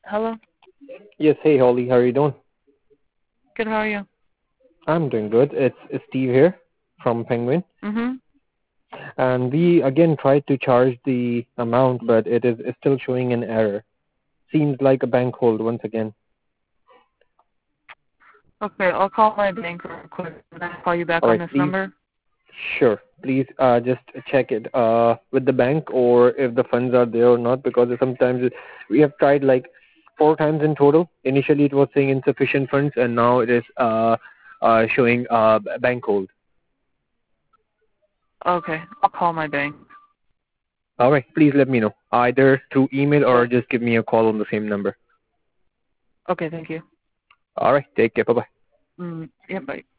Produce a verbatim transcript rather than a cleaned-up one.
Hello. Yes, hey Holly, how are you doing? Good. How are you? I'm doing good. It's, it's Steve here from Penguin, Mhm. and we again tried to charge the amount, but it is it's still showing an error. Seems like a bank hold once again. Okay, I'll call my bank real quick and then I'll call you back All on right, this please, number. sure, please, uh, just check it uh with the bank or if the funds are there or not, because sometimes it, we have tried like four times in total. Initially, it was saying insufficient funds, and now it is uh uh showing uh bank hold. Okay, I'll call my bank. All right, please let me know either through email or Yep. just give me a call on the same number. Okay, thank you. All right, take care. Bye bye. Mm, yep. Bye.